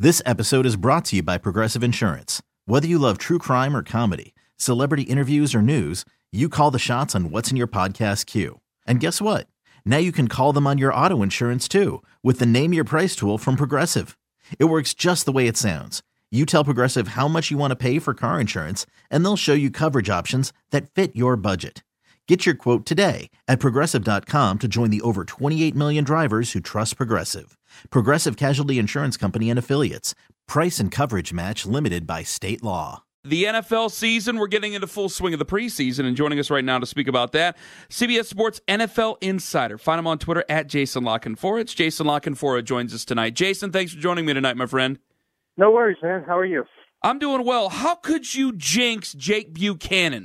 This episode is brought to you by Progressive Insurance. Whether you love true crime or comedy, celebrity interviews or news, you call the shots on what's in your podcast queue. And guess what? Now you can call them on your auto insurance too with the Name Your Price tool from Progressive. It works just the way it sounds. You tell Progressive how much you want to pay for car insurance, and they'll show you coverage options that fit your budget. Get your quote today at Progressive.com to join the over 28 million drivers who trust Progressive. Progressive Casualty Insurance Company and Affiliates. Price and coverage match limited by state law. The NFL season, we're getting into full swing of the preseason, and joining us right now to speak about that, CBS Sports NFL Insider. Find him on Twitter at Jason La Canfora. It's Jason La Canfora joins us tonight. Jason, thanks for joining me tonight, my friend. No worries, man. How are you? I'm doing well. How could you jinx Jake Buchanan?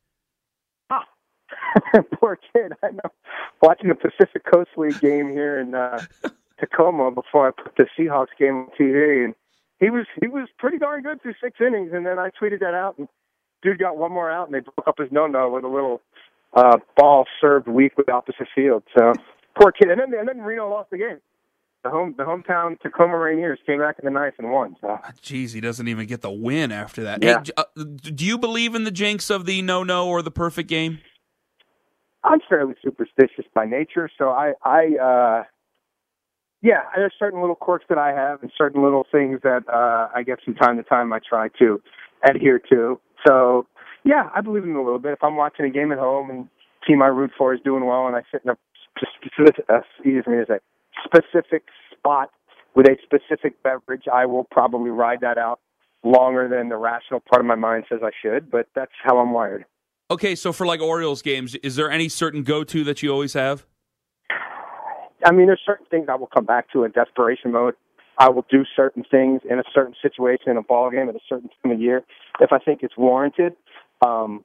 Poor kid. I know. Watching the Pacific Coast League game here in Tacoma before I put the Seahawks game on TV, and he was pretty darn good through 6 innings, and then I tweeted that out, and dude got one more out, and they broke up his no-no with a little ball served weak with opposite field. So poor kid. And then Reno lost the game. The hometown Tacoma Rainiers came back in the ninth and won. So. Jeez, he doesn't even get the win after that. Yeah. Hey, do you believe in the jinx of the no-no or the perfect game? I'm fairly superstitious by nature, so there's certain little quirks that I have and certain little things that I guess from time to time I try to adhere to. So, yeah, I believe in it a little bit. If I'm watching a game at home and the team I root for is doing well and I sit in a specific spot with a specific beverage, I will probably ride that out longer than the rational part of my mind says I should, but that's how I'm wired. Okay, so for like Orioles games, is there any certain go-to that you always have? I mean, there's certain things I will come back to in desperation mode. I will do certain things in a certain situation in a ball game at a certain time of year if I think it's warranted. But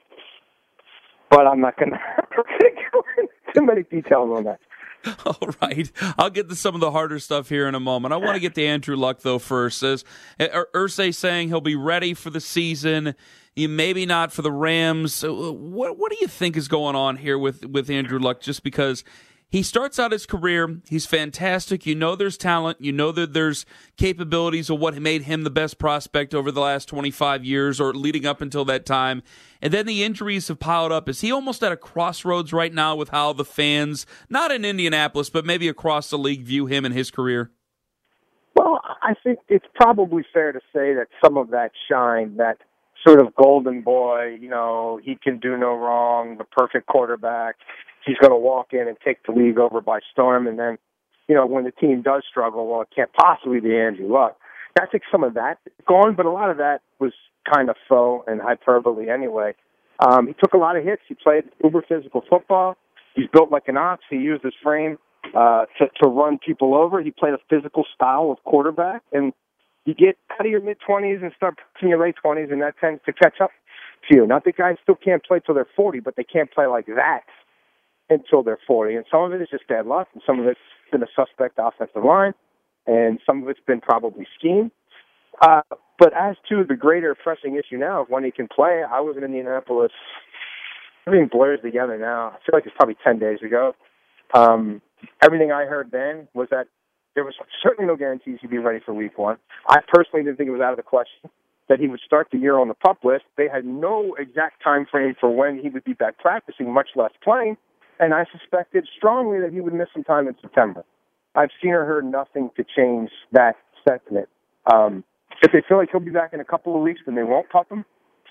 I'm not going to go into too many details on that. All right. I'll get to some of the harder stuff here in a moment. I want to get to Andrew Luck, though, first. Irsay saying he'll be ready for the season, maybe not for the Rams. What do you think is going on here with Andrew Luck? Just because he starts out his career, he's fantastic. You know there's talent. You know that there's capabilities of what made him the best prospect over the last 25 years or leading up until that time. And then the injuries have piled up. Is he almost at a crossroads right now with how the fans, not in Indianapolis, but maybe across the league, view him and his career? Well, I think it's probably fair to say that some of that shine, that sort of golden boy, he can do no wrong, the perfect quarterback, he's going to walk in and take the league over by storm. And then, when the team does struggle, well, it can't possibly be Andrew Luck. I think some of that is gone, but a lot of that was kind of faux and hyperbole anyway. He took a lot of hits. He played uber physical football. He's built like an ox. He used his frame to run people over. He played a physical style of quarterback. And you get out of your mid-20s and start in your late 20s, and that tends to catch up to you. Not that guys still can't play till they're 40, but they can't play like that until they're 40. And some of it is just bad luck, and some of it's been a suspect offensive line, and some of it's been probably scheme. But as to the greater pressing issue now of when he can play, I was in Indianapolis. Everything blurs together now. I feel like it's probably 10 days ago. Everything I heard then was that there was certainly no guarantees he'd be ready for week 1. I personally didn't think it was out of the question that he would start the year on the PUP list. They had no exact time frame for when he would be back practicing, much less playing, and I suspected strongly that he would miss some time in September. I've seen or heard nothing to change that sentiment. If they feel like he'll be back in a couple of weeks, then they won't PUP him.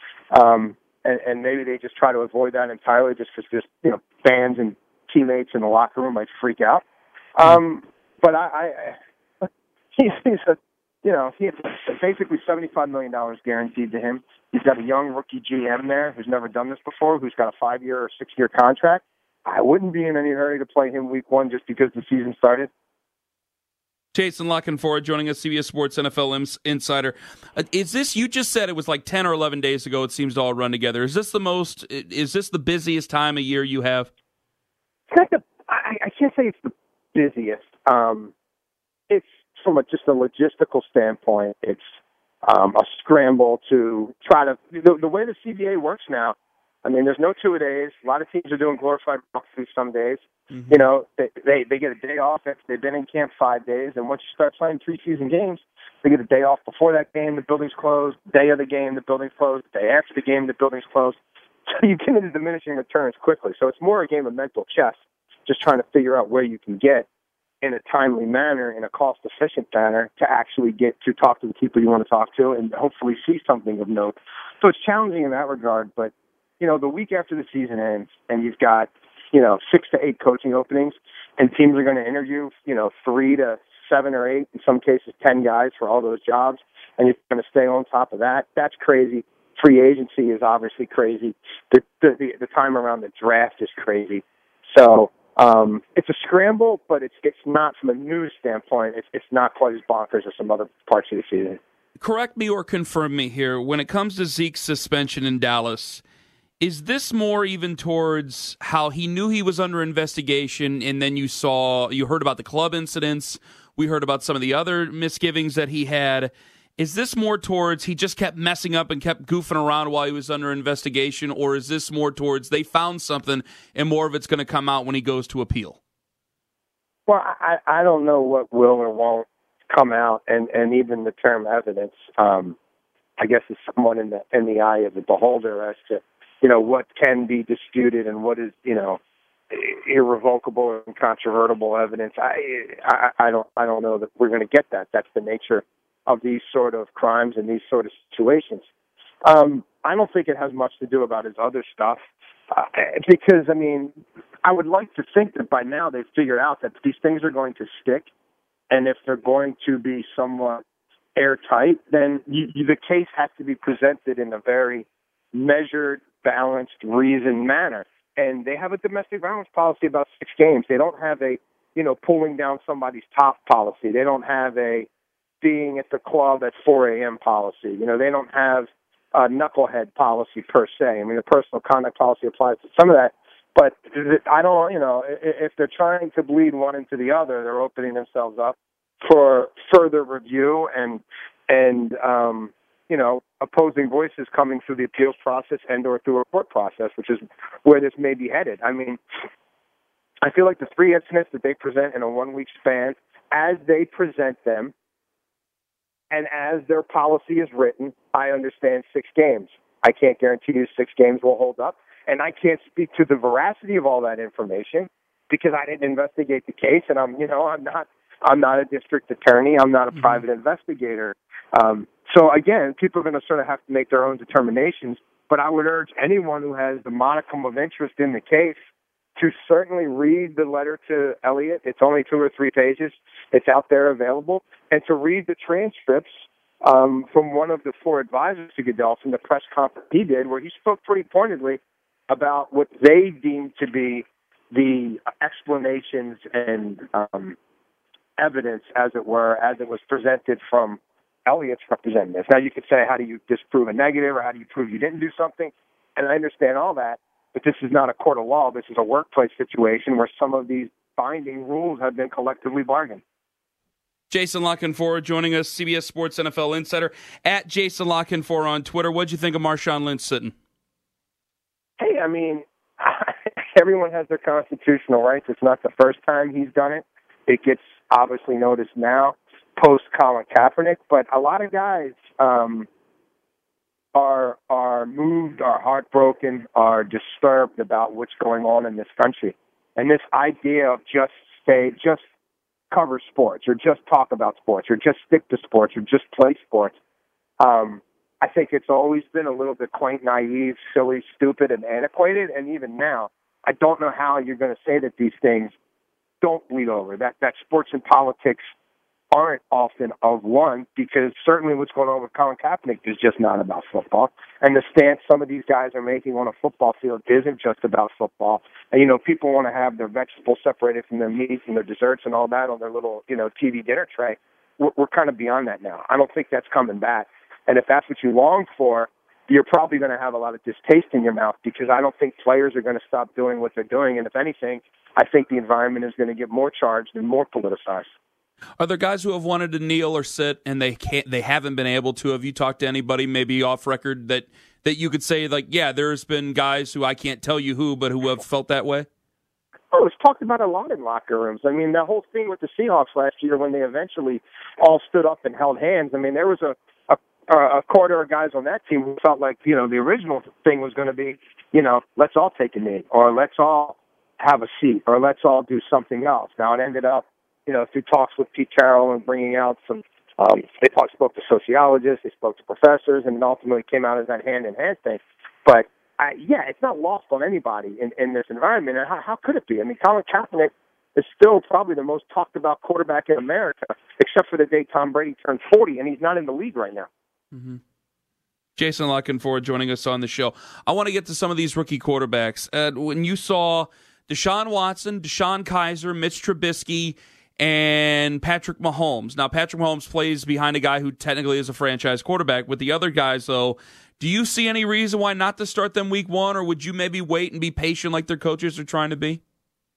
And maybe they just try to avoid that entirely just because fans and teammates in the locker room might freak out. But he has basically $75 million guaranteed to him. He's got a young rookie GM there who's never done this before, who's got a 5-year or 6-year contract. I wouldn't be in any hurry to play him week 1 just because the season started. Jason La Canfora joining us, CBS Sports NFL Insider. Is this, you just said it was like 10 or 11 days ago, it seems to all run together. Is this the busiest time of year you have? I can't say it's the busiest. It's from just a logistical standpoint, it's a scramble to try to, the way the CBA works now, I mean, there's no two-a-days. A lot of teams are doing glorified walkthroughs some days. Mm-hmm. You know, they get a day off if they've been in camp 5 days, and once you start playing preseason games, they get a day off before that game, the building's closed, day of the game, the building's closed, day after the game, the building's closed. So you get into diminishing returns quickly. So it's more a game of mental chess, just trying to figure out where you can get in a timely manner, in a cost-efficient manner, to actually get to talk to the people you want to talk to and hopefully see something of note. So it's challenging in that regard, but, you know, the week after the season ends and you've got, 6 to 8 coaching openings, and teams are going to interview, 3 to 7 or 8, in some cases 10 guys for all those jobs, and you're going to stay on top of that. That's crazy. Free agency is obviously crazy. The time around the draft is crazy. So it's a scramble, but it's not, from a news standpoint, it's not quite as bonkers as some other parts of the season. Correct me or confirm me here. When it comes to Zeke's suspension in Dallas, is this more even towards how he knew he was under investigation, and then you heard about the club incidents, we heard about some of the other misgivings that he had? Is this more towards he just kept messing up and kept goofing around while he was under investigation, or is this more towards they found something and more of it's going to come out when he goes to appeal? Well, I don't know what will or won't come out, and even the term evidence, I guess, is somewhat in the eye of the beholder as to what can be disputed and what is irrevocable and controvertible evidence. I don't know that we're going to get that. That's the nature of these sort of crimes and these sort of situations. I don't think it has much to do about his other stuff, because, I mean, I would like to think that by now they've figured out that these things are going to stick, and if they're going to be somewhat airtight, then the case has to be presented in a very measured, balanced, reasoned manner. And they have a domestic violence policy about 6 games. They don't have a, pulling down somebody's top policy. They don't have a being at the club at 4 a.m. policy. They don't have a knucklehead policy per se. I mean, the personal conduct policy applies to some of that. But I don't, if they're trying to bleed one into the other, they're opening themselves up for further review and opposing voices coming through the appeals process and or through a court process, which is where this may be headed. I mean, I feel like the 3 incidents that they present in a 1-week span, as they present them and as their policy is written, I understand 6 games. I can't guarantee you 6 games will hold up, and I can't speak to the veracity of all that information because I didn't investigate the case, and I'm not a district attorney. I'm not a private investigator. So again, people are going to sort of have to make their own determinations, but I would urge anyone who has the modicum of interest in the case to certainly read the letter to Elliott. It's only 2 or 3 pages. It's out there available. And to read the transcripts from one of the 4 advisors to Goodell from the press conference he did, where he spoke pretty pointedly about what they deemed to be the explanations and evidence, as it were, as it was presented from Elliott's representatives. Now, you could say, how do you disprove a negative, or how do you prove you didn't do something? And I understand all that, but this is not a court of law. This is a workplace situation where some of these binding rules have been collectively bargained. Jason La Canfora joining us, CBS Sports NFL Insider, at Jason La Canfora on Twitter. What'd you think of Marshawn Lynch sitting? Hey, I mean, everyone has their constitutional rights. It's not the first time he's done it. It gets obviously noticed now, post-Colin Kaepernick, but a lot of guys are moved, are heartbroken, are disturbed about what's going on in this country. And this idea of just cover sports, or just talk about sports, or just stick to sports, or just play sports, I think it's always been a little bit quaint, naive, silly, stupid, and antiquated. And even now, I don't know how you're going to say that these things don't bleed over, that sports and politics aren't often of one, because certainly what's going on with Colin Kaepernick is just not about football. And the stance some of these guys are making on a football field isn't just about football. And, people want to have their vegetables separated from their meats and their desserts and all that on their little, TV dinner tray. We're kind of beyond that now. I don't think that's coming back. And if that's what you long for, you're probably going to have a lot of distaste in your mouth, because I don't think players are going to stop doing what they're doing. And if anything, I think the environment is going to get more charged and more politicized. Are there guys who have wanted to kneel or sit and they haven't been able to? Have you talked to anybody maybe off record that you could say, like, yeah, there's been guys who I can't tell you who, but who have felt that way? Oh, it's talked about a lot in locker rooms. I mean, that whole thing with the Seahawks last year when they eventually all stood up and held hands. I mean, there was a quarter of guys on that team who felt like, the original thing was going to be, let's all take a knee, or let's all have a seat, or let's all do something else. Now, it ended up, through talks with Pete Carroll and bringing out some, they spoke to sociologists, they spoke to professors, and it ultimately came out as that hand-in-hand thing. But, it's not lost on anybody in this environment. And how could it be? I mean, Colin Kaepernick is still probably the most talked about quarterback in America, except for the day Tom Brady turned 40, and he's not in the league right now. Mm-hmm. Jason La Canfora joining us on the show. I want to get to some of these rookie quarterbacks. When you saw Deshaun Watson, DeShone Kizer, Mitch Trubisky, and Patrick Mahomes. Now, Patrick Mahomes plays behind a guy who technically is a franchise quarterback. With the other guys, though, do you see any reason why not to start them week one, or would you maybe wait and be patient like their coaches are trying to be?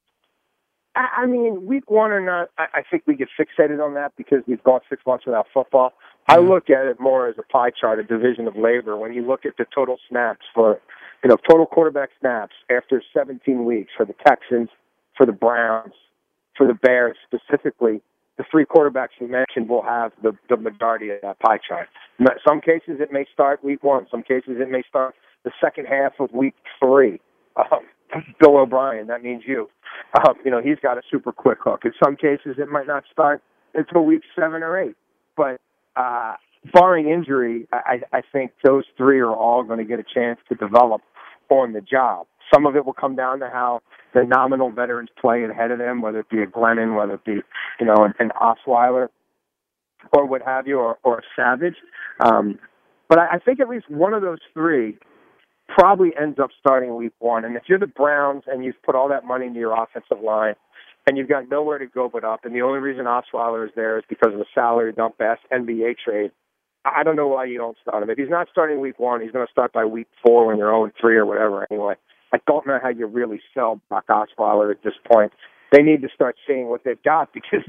I mean, week one or not, I think we get fixated on that because we've gone 6 months without football. I look at it more as a pie chart, a division of labor. When you look at the total snaps for, total quarterback snaps after 17 weeks for the Texans, for the Browns, for the Bears specifically, the three quarterbacks you mentioned will have the majority of that pie chart. In some cases, it may start week one. Some cases, it may start the second half of week 3. Bill O'Brien, that means you. He's got a super quick hook. In some cases, it might not start until week 7 or 8. But barring injury, I think those three are all going to get a chance to develop on the job. Some of it will come down to how the nominal veterans play ahead of them, whether it be a Glennon, whether it be, an Osweiler or what have you, or a Savage. But I think at least one of those three probably ends up starting week one. And if you're the Browns and you've put all that money into your offensive line and you've got nowhere to go but up, and the only reason Osweiler is there is because of a salary dump ass NBA trade, I don't know why you don't start him. If he's not starting week one, he's going to start by week 4 when you're 0-3 or whatever anyway. I don't know how you really sell Brock Osweiler at this point. They need to start seeing what they've got because,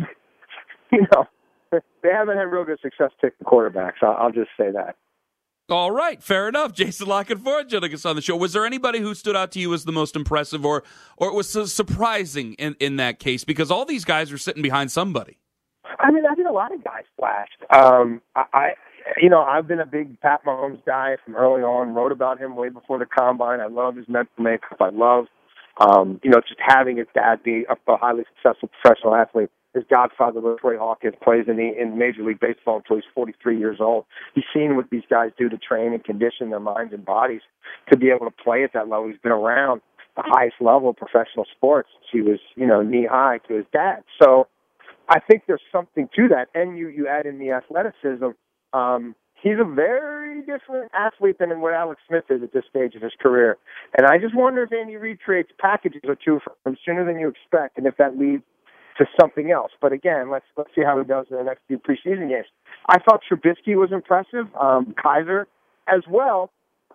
they haven't had real good success picking quarterbacks. I'll just say that. All right, fair enough. Jason La Canfora joining us on the show. Was there anybody who stood out to you as the most impressive or it was surprising in that case? Because all these guys are sitting behind somebody. I mean, a lot of guys flashed. I've been a big Pat Mahomes guy from early on, wrote about him way before the Combine. I love his mental makeup. I love, just having his dad be a highly successful professional athlete. His godfather, LaTroy Hawkins, plays in Major League Baseball until he's 43 years old. He's seen what these guys do to train and condition their minds and bodies to be able to play at that level. He's been around the highest level of professional sports since he was, knee-high to his dad. So I think there's something to that. And you add in the athleticism. He's a very different athlete than what Alex Smith is at this stage of his career. And I just wonder if Andy Reid creates packages or two for him sooner than you expect, and if that leads to something else. But again, let's see how he does in the next few preseason games. I thought Trubisky was impressive, Kizer as well.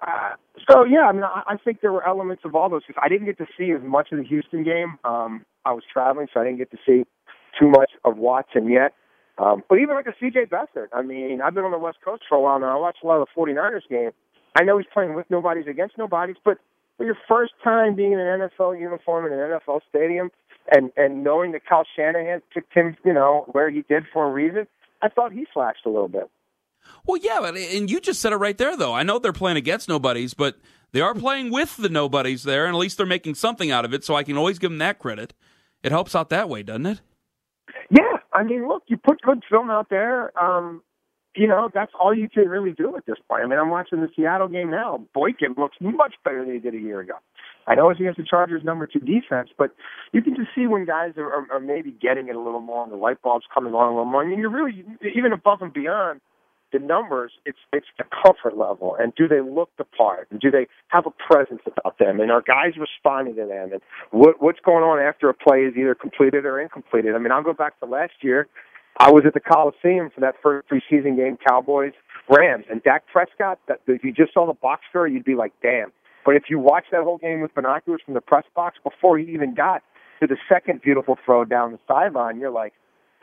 I think there were elements of all those. I didn't get to see as much of the Houston game. I was traveling, so I didn't get to see too much of Watson yet. But even like a C.J. Beathard, I mean, I've been on the West Coast for a while now. I watched a lot of the 49ers game. I know he's playing with nobodies against nobodies, but for your first time being in an NFL uniform in an NFL stadium and knowing that Kyle Shanahan picked him, where he did for a reason, I thought he flashed a little bit. Well, yeah, and you just said it right there, though. I know they're playing against nobodies, but they are playing with the nobodies there, and at least they're making something out of it, so I can always give them that credit. It helps out that way, doesn't it? Yeah, I mean, look, you put good film out there. That's all you can really do at this point. I mean, I'm watching the Seattle game now. Boykin looks much better than he did a year ago. I know it's against the Chargers' number 2 defense, but you can just see when guys are maybe getting it a little more and the light bulb's coming on a little more. I mean, you're really, even above and beyond the numbers, it's the comfort level. And do they look the part? And do they have a presence about them? And are guys responding to them? And what's going on after a play is either completed or incompleted? I mean, I'll go back to last year. I was at the Coliseum for that first preseason game, Cowboys-Rams. And Dak Prescott, if you just saw the box score, you'd be like, damn. But if you watch that whole game with binoculars from the press box before he even got to the second beautiful throw down the sideline, you're like,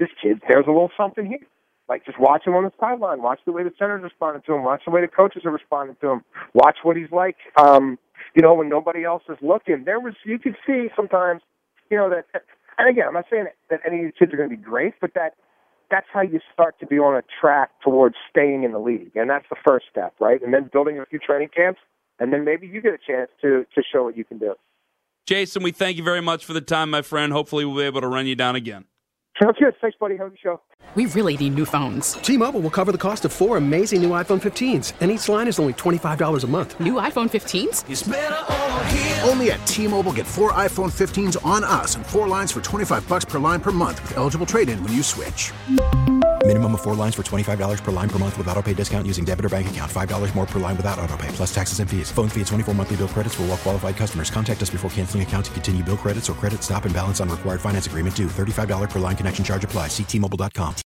this kid, there's a little something here. Like, just watch him on the sideline. Watch the way the center's responding to him. Watch the way the coaches are responding to him. Watch what he's like, when nobody else is looking. You could see sometimes, that, and again, I'm not saying that any of these kids are going to be great, but that's how you start to be on a track towards staying in the league. And that's the first step, right? And then building a few training camps, and then maybe you get a chance to show what you can do. Jason, we thank you very much for the time, my friend. Hopefully we'll be able to run you down again. Sounds good. Thanks, buddy. Have a good show. We really need new phones. T-Mobile will cover the cost of 4 amazing new iPhone 15s, and each line is only $25 a month. New iPhone 15s? It's better over here. Only at T-Mobile, get 4 iPhone 15s on us and 4 lines for $25 per line per month with eligible trade-in when you switch. Minimum of 4 lines for $25 per line per month with autopay discount using debit or bank account. $5 more per line without autopay, plus taxes and fees. Phone fee at 24 monthly bill credits for well-qualified customers. Contact us before canceling account to continue bill credits or credit stop and balance on required finance agreement due. $35 per line connection charge applies. See T-Mobile.com.